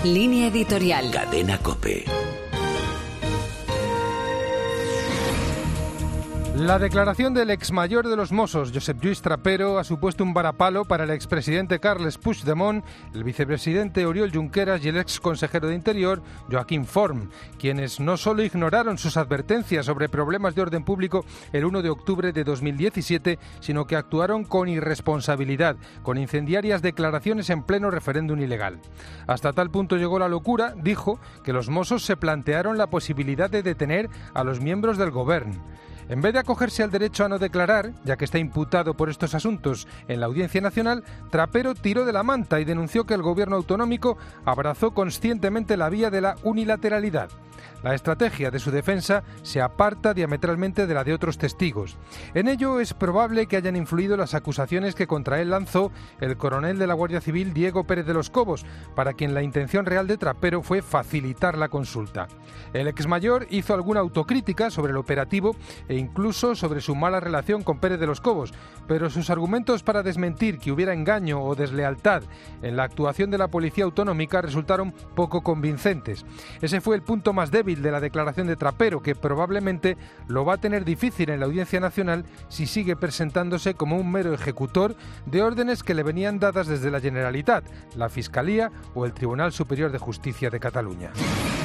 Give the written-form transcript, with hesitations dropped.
Línea editorial. Cadena COPE. La declaración del exmayor de los Mossos, Josep Lluís Trapero, ha supuesto un varapalo para el expresidente Carles Puigdemont, el vicepresidente Oriol Junqueras y el exconsejero de Interior, Joaquim Forn, quienes no solo ignoraron sus advertencias sobre problemas de orden público el 1 de octubre de 2017, sino que actuaron con irresponsabilidad, con incendiarias declaraciones en pleno referéndum ilegal. Hasta tal punto llegó la locura, dijo, que los Mossos se plantearon la posibilidad de detener a los miembros del Govern. En vez de acogerse al derecho a no declarar, ya que está imputado por estos asuntos en la Audiencia Nacional, Trapero tiró de la manta y denunció que el gobierno autonómico abrazó conscientemente la vía de la unilateralidad. La estrategia de su defensa se aparta diametralmente de la de otros testigos. En ello es probable que hayan influido las acusaciones que contra él lanzó el coronel de la Guardia Civil Diego Pérez de los Cobos, para quien la intención real de Trapero fue facilitar la consulta. El exmayor hizo alguna autocrítica sobre el operativo e incluso sobre su mala relación con Pérez de los Cobos, pero sus argumentos para desmentir que hubiera engaño o deslealtad en la actuación de la Policía Autonómica resultaron poco convincentes. Ese fue el punto más débil de la declaración de Trapero, que probablemente lo va a tener difícil en la Audiencia Nacional si sigue presentándose como un mero ejecutor de órdenes que le venían dadas desde la Generalitat, la Fiscalía o el Tribunal Superior de Justicia de Cataluña.